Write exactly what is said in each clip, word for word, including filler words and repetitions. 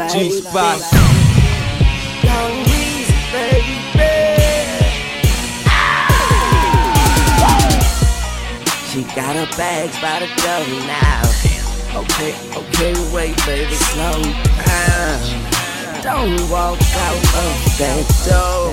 G-Spot. Young Weezy, baby. She got her bags by the door now. Okay, okay, wait, baby, slow down. Don't walk out of that door.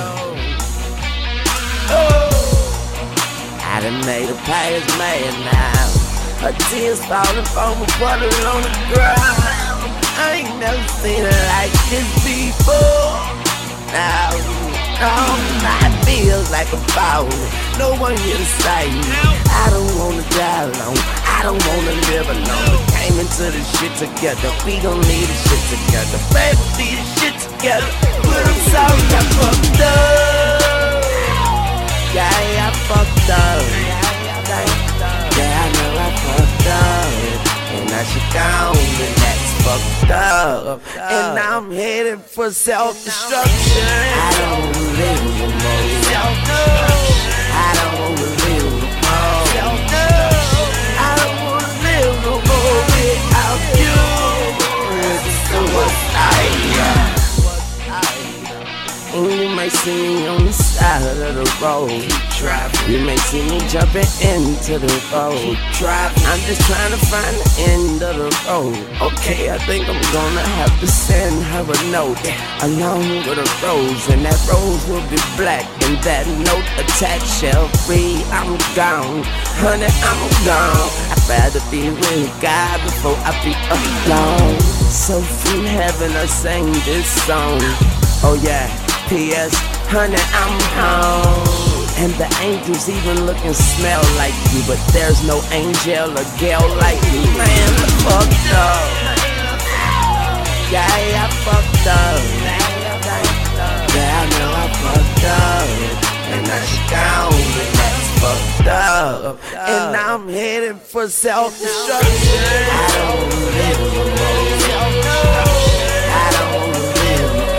Oh, I done made her past mad now. Her tears falling from a puddle on the ground. I ain't never seen her like this before. Now, now my feels like a foul. No one here to save me. I don't wanna die alone. I don't wanna live alone. We came into this shit together. We gon' leave this shit together. Baby, leave this shit together. But I'm sorry I fucked up. Yeah, I fucked up. Yeah, I know I fucked up. And now she gone, and that's fucked up. And now I'm headed for self-destruction. I don't wanna live no more. Self-destruction. I don't wanna live no more. Self-destruction. I don't wanna live no more without you. It's suicide. And you may see me on the side of the road. You may see me jumping into the road. I'm just trying to find the end of the road. Okay, I think I'm gonna have to send her a note along with a rose, and that rose will be black, and that note attached shall read, I'm gone, honey, I'm gone. I'd rather be with God before I be alone. So from heaven I sang this song. Oh yeah. P S Honey, I'm home. And the angels even look and smell like you, but there's no angel or girl like you. Man, I fucked up. Yeah, I fucked up. Yeah, I know I fucked up. And now she gone, and that's fucked up. And now I'm headed for self-destruction. I don't live no more. I don't live no more.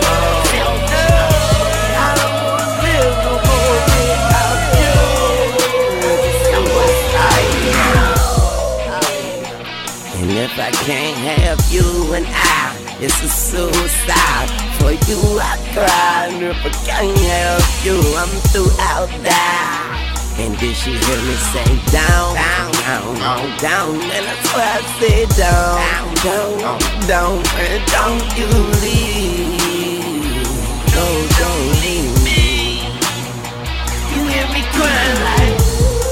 And if I can't have you and I, it's a suicide. For you I cry, and if I can't have you, I'm throughout die. And did she hear me say down, down, down, down, down? And that's why I said down, down, down, down. And don't you leave, no, don't leave me. You hear me crying like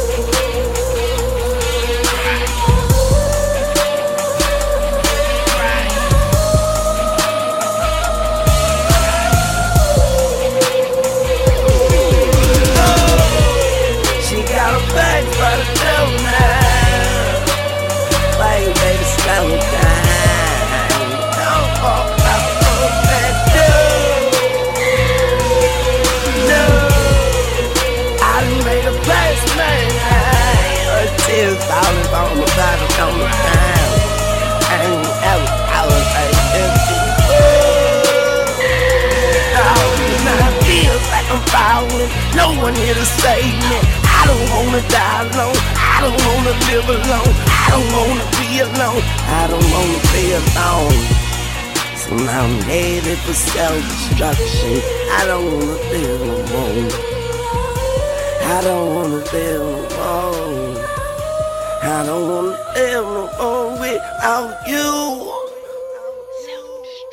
falling on the bottom on the ground. I ain't ever, I was like this before. Oh, now it feels like I'm falling. No one here to save me. I don't wanna die alone. I don't wanna live alone. I don't wanna be alone. I don't wanna be alone. So now I'm headed for self-destruction. I don't wanna live no more. I don't wanna live no more. I don't wanna live no more without you.